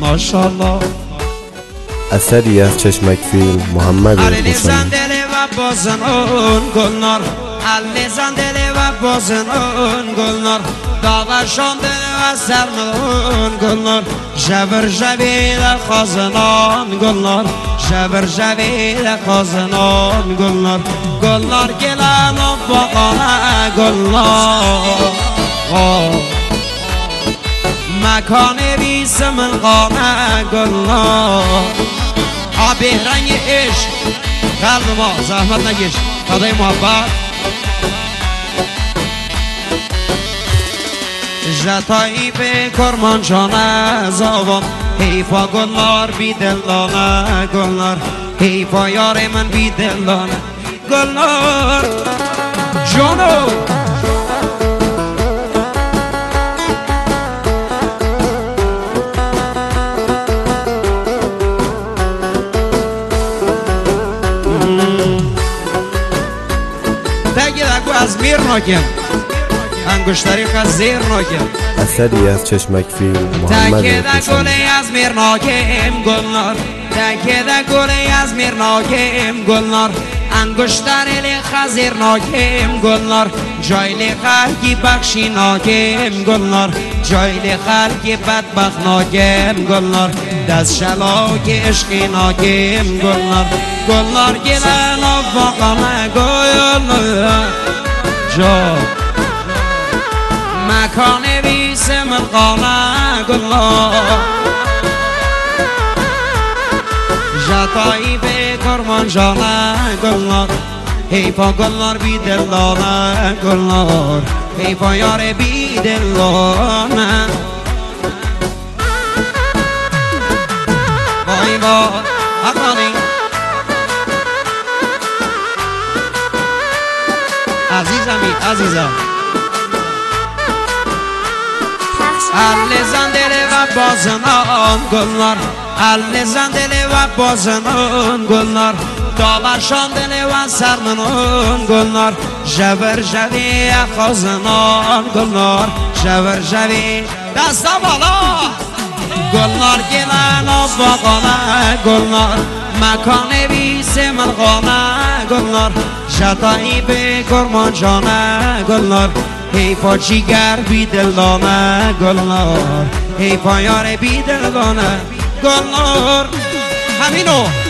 ماشاءالله. اثری از چشمک فیلم محمد علی حسین. زندلی و بازن اون گلنار، علی زندلی و بازن اون گلنار، داغشان دل و سرمون گلنار، جبر جبیل خازنان گلنار، جبر جبیل خازنان گلنار، گلنار گلن و باقانه گلنار، مکان بیسم القانه گلنار. آبی رنگ عشق قلب ما زحمت نکش، فدای محبت. جتایی به کرمانشانه زابان، حیفا گلنار بی دلانه گلنار، حیفا یار من بی دلانه گلنار. جانو از میر ناکن انگشتری از زیر ناکن. اثری از چشمک فیلم محمد تکه ده حسین. گلی از میر ناکم گلنار، تکه ده گلی از میر ناکم گلنار، انگشتری خزیر ناکم گلنار، جایل خلقی بخشی ناکم گلنار، جایل خلقی بدبخت ناکم گلنار، دست شلاک عشقی ناکم گلنار، گلنار گلن آفاقانه گلنار جا مکان بیسم القانه گلنار. جتایی به کرمانشانه گلنار، حیفا گلنار بی دلانه گلنار، حیفا یار بی دلانه. وای با حقانی عزیزمی عزیزم. علی زندلی و بازنان گلنار، علی زندلی و بازنان گلنار، داورشان دلی و سرمنان گلنار، جبر جوی خازنان گلنار، جبر جوی دستا بالا گلنار گلن آفاقانه گلنار، مکان بیسم القانه گلنار، جتایی به کرمانشانه گلنار، حیفا جیگر بی دلانه گلنار، حیفا یار بی دلانه گلنار. همینو